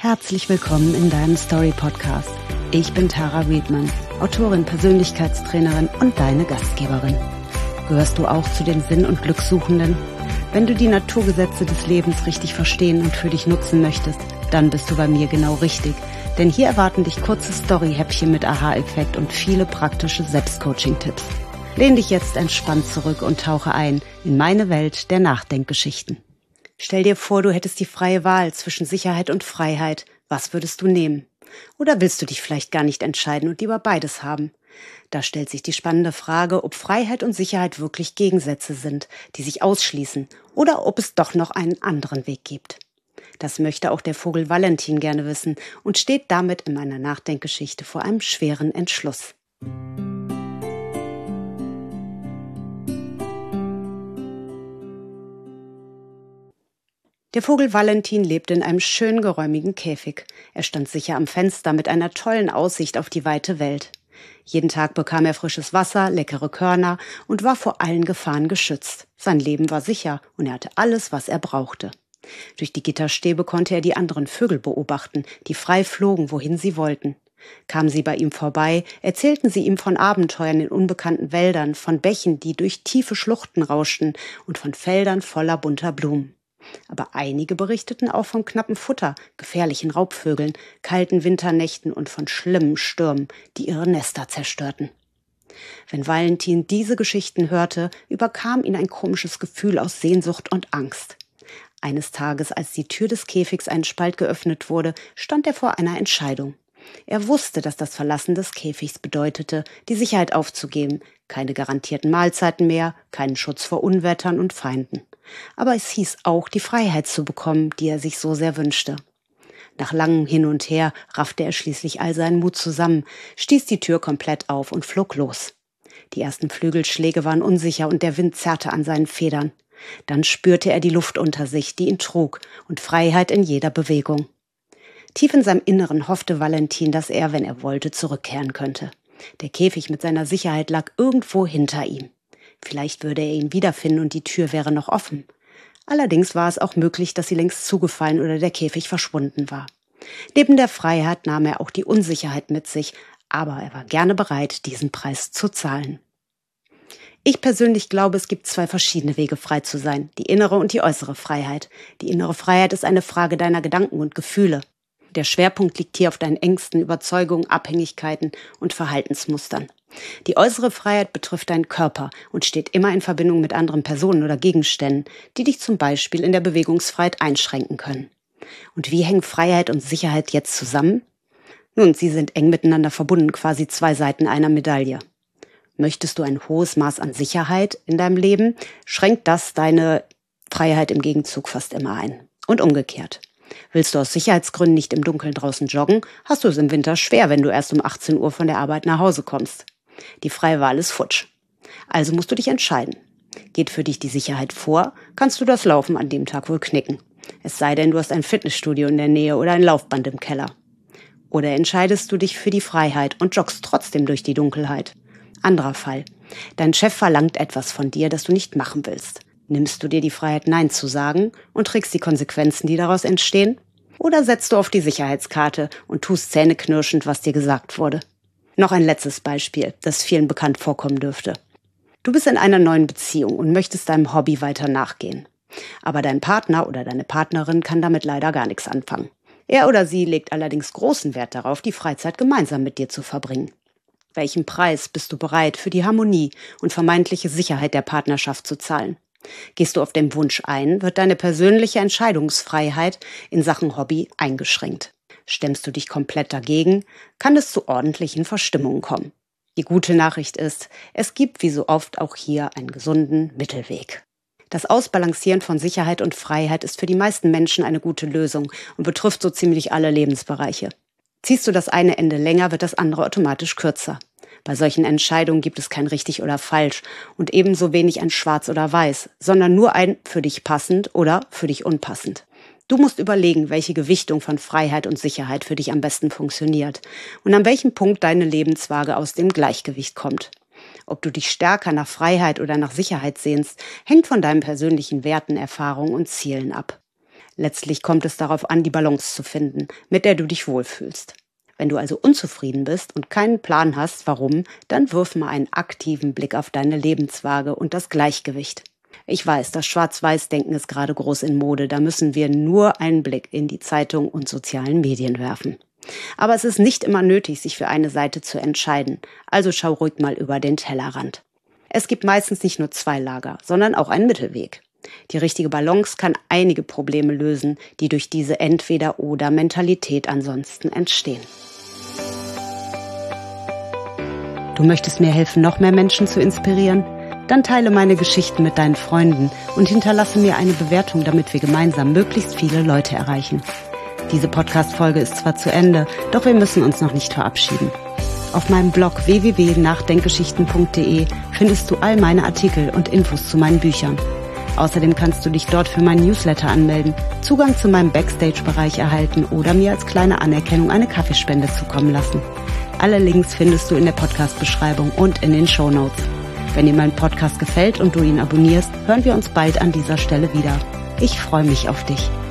Herzlich willkommen in deinem Story-Podcast. Ich bin Tara Riedmann, Autorin, Persönlichkeitstrainerin und deine Gastgeberin. Gehörst du auch zu den Sinn- und Glückssuchenden? Wenn du die Naturgesetze des Lebens richtig verstehen und für dich nutzen möchtest, dann bist du bei mir genau richtig. Denn hier erwarten dich kurze Story-Häppchen mit Aha-Effekt und viele praktische Selbstcoaching-Tipps. Lehn dich jetzt entspannt zurück und tauche ein in meine Welt der Nachdenkgeschichten. Stell dir vor, du hättest die freie Wahl zwischen Sicherheit und Freiheit. Was würdest du nehmen? Oder willst du dich vielleicht gar nicht entscheiden und lieber beides haben? Da stellt sich die spannende Frage, ob Freiheit und Sicherheit wirklich Gegensätze sind, die sich ausschließen, oder ob es doch noch einen anderen Weg gibt. Das möchte auch der Vogel Valentin gerne wissen und steht damit in meiner Nachdenkgeschichte vor einem schweren Entschluss. Der Vogel Valentin lebte in einem schön geräumigen Käfig. Er stand sicher am Fenster mit einer tollen Aussicht auf die weite Welt. Jeden Tag bekam er frisches Wasser, leckere Körner und war vor allen Gefahren geschützt. Sein Leben war sicher und er hatte alles, was er brauchte. Durch die Gitterstäbe konnte er die anderen Vögel beobachten, die frei flogen, wohin sie wollten. Kamen sie bei ihm vorbei, erzählten sie ihm von Abenteuern in unbekannten Wäldern, von Bächen, die durch tiefe Schluchten rauschten und von Feldern voller bunter Blumen. Aber einige berichteten auch vom knappen Futter, gefährlichen Raubvögeln, kalten Winternächten und von schlimmen Stürmen, die ihre Nester zerstörten. Wenn Valentin diese Geschichten hörte, überkam ihn ein komisches Gefühl aus Sehnsucht und Angst. Eines Tages, als die Tür des Käfigs einen Spalt geöffnet wurde, stand er vor einer Entscheidung. Er wusste, dass das Verlassen des Käfigs bedeutete, die Sicherheit aufzugeben, keine garantierten Mahlzeiten mehr, keinen Schutz vor Unwettern und Feinden. Aber es hieß auch, die Freiheit zu bekommen, die er sich so sehr wünschte. Nach langem Hin und Her raffte er schließlich all seinen Mut zusammen, stieß die Tür komplett auf und flog los. Die ersten Flügelschläge waren unsicher und der Wind zerrte an seinen Federn. Dann spürte er die Luft unter sich, die ihn trug, und Freiheit in jeder Bewegung. Tief in seinem Inneren hoffte Valentin, dass er, wenn er wollte, zurückkehren könnte. Der Käfig mit seiner Sicherheit lag irgendwo hinter ihm. Vielleicht würde er ihn wiederfinden und die Tür wäre noch offen. Allerdings war es auch möglich, dass sie längst zugefallen oder der Käfig verschwunden war. Neben der Freiheit nahm er auch die Unsicherheit mit sich, aber er war gerne bereit, diesen Preis zu zahlen. Ich persönlich glaube, es gibt zwei verschiedene Wege, frei zu sein, die innere und die äußere Freiheit. Die innere Freiheit ist eine Frage deiner Gedanken und Gefühle. Der Schwerpunkt liegt hier auf deinen Ängsten, Überzeugungen, Abhängigkeiten und Verhaltensmustern. Die äußere Freiheit betrifft deinen Körper und steht immer in Verbindung mit anderen Personen oder Gegenständen, die dich zum Beispiel in der Bewegungsfreiheit einschränken können. Und wie hängen Freiheit und Sicherheit jetzt zusammen? Nun, sie sind eng miteinander verbunden, quasi zwei Seiten einer Medaille. Möchtest du ein hohes Maß an Sicherheit in deinem Leben, schränkt das deine Freiheit im Gegenzug fast immer ein. Und umgekehrt. Willst du aus Sicherheitsgründen nicht im Dunkeln draußen joggen, hast du es im Winter schwer, wenn du erst um 18 Uhr von der Arbeit nach Hause kommst. Die freie Wahl ist futsch. Also musst du dich entscheiden. Geht für dich die Sicherheit vor, kannst du das Laufen an dem Tag wohl knicken. Es sei denn, du hast ein Fitnessstudio in der Nähe oder ein Laufband im Keller. Oder entscheidest du dich für die Freiheit und joggst trotzdem durch die Dunkelheit. Anderer Fall. Dein Chef verlangt etwas von dir, das du nicht machen willst. Nimmst du dir die Freiheit, Nein zu sagen und trägst die Konsequenzen, die daraus entstehen? Oder setzt du auf die Sicherheitskarte und tust zähneknirschend, was dir gesagt wurde? Noch ein letztes Beispiel, das vielen bekannt vorkommen dürfte. Du bist in einer neuen Beziehung und möchtest deinem Hobby weiter nachgehen. Aber dein Partner oder deine Partnerin kann damit leider gar nichts anfangen. Er oder sie legt allerdings großen Wert darauf, die Freizeit gemeinsam mit dir zu verbringen. Welchen Preis bist du bereit, für die Harmonie und vermeintliche Sicherheit der Partnerschaft zu zahlen? Gehst du auf den Wunsch ein, wird deine persönliche Entscheidungsfreiheit in Sachen Hobby eingeschränkt. Stemmst du dich komplett dagegen, kann es zu ordentlichen Verstimmungen kommen. Die gute Nachricht ist, es gibt wie so oft auch hier einen gesunden Mittelweg. Das Ausbalancieren von Sicherheit und Freiheit ist für die meisten Menschen eine gute Lösung und betrifft so ziemlich alle Lebensbereiche. Ziehst du das eine Ende länger, wird das andere automatisch kürzer. Bei solchen Entscheidungen gibt es kein richtig oder falsch und ebenso wenig ein schwarz oder weiß, sondern nur ein für dich passend oder für dich unpassend. Du musst überlegen, welche Gewichtung von Freiheit und Sicherheit für dich am besten funktioniert und an welchem Punkt deine Lebenswaage aus dem Gleichgewicht kommt. Ob du dich stärker nach Freiheit oder nach Sicherheit sehnst, hängt von deinen persönlichen Werten, Erfahrungen und Zielen ab. Letztlich kommt es darauf an, die Balance zu finden, mit der du dich wohlfühlst. Wenn du also unzufrieden bist und keinen Plan hast, warum, dann wirf mal einen aktiven Blick auf deine Lebenswaage und das Gleichgewicht. Ich weiß, das Schwarz-Weiß-Denken ist gerade groß in Mode, da müssen wir nur einen Blick in die Zeitung und sozialen Medien werfen. Aber es ist nicht immer nötig, sich für eine Seite zu entscheiden, also schau ruhig mal über den Tellerrand. Es gibt meistens nicht nur zwei Lager, sondern auch einen Mittelweg. Die richtige Balance kann einige Probleme lösen, die durch diese Entweder-oder-Mentalität ansonsten entstehen. Du möchtest mir helfen, noch mehr Menschen zu inspirieren? Dann teile meine Geschichten mit deinen Freunden und hinterlasse mir eine Bewertung, damit wir gemeinsam möglichst viele Leute erreichen. Diese Podcast-Folge ist zwar zu Ende, doch wir müssen uns noch nicht verabschieden. Auf meinem Blog www.nachdenkgeschichten.de findest du all meine Artikel und Infos zu meinen Büchern. Außerdem kannst du dich dort für meinen Newsletter anmelden, Zugang zu meinem Backstage-Bereich erhalten oder mir als kleine Anerkennung eine Kaffeespende zukommen lassen. Alle Links findest du in der Podcast-Beschreibung und in den Shownotes. Wenn dir mein Podcast gefällt und du ihn abonnierst, hören wir uns bald an dieser Stelle wieder. Ich freue mich auf dich.